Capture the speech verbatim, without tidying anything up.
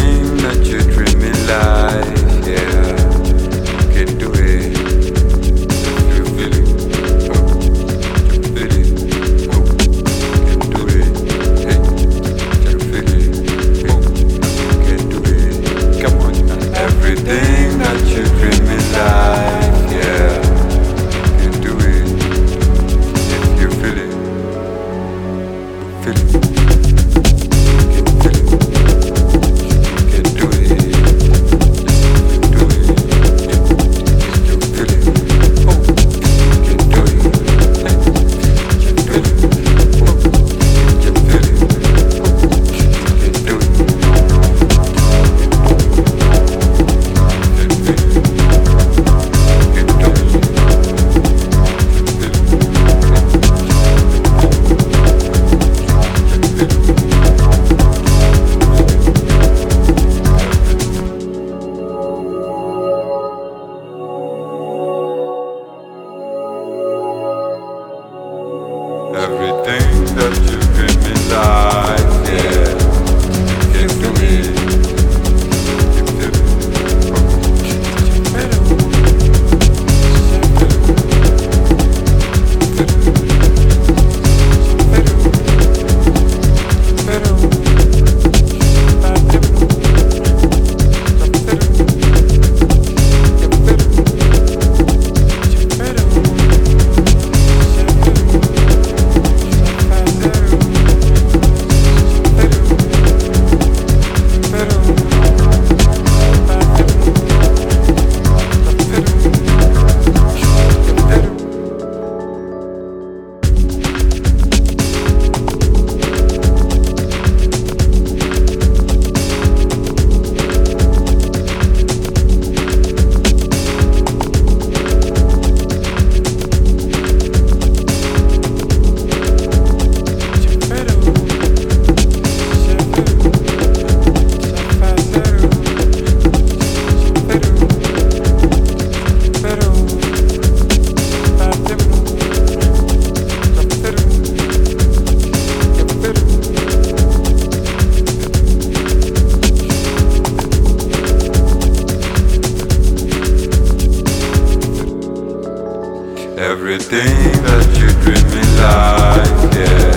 Everything that you dream in life, yeah, you can do it. If you feel it, oh, you feel it, oh, you can do it. Hey, you feel it, oh, you can do it. Come on now. Everything that you dream in life, yeah, you can do it. If you feel it, feel it. Everything that you dream in life, yeah, you can do it. You feel it. Everything that you dream in life, yeah.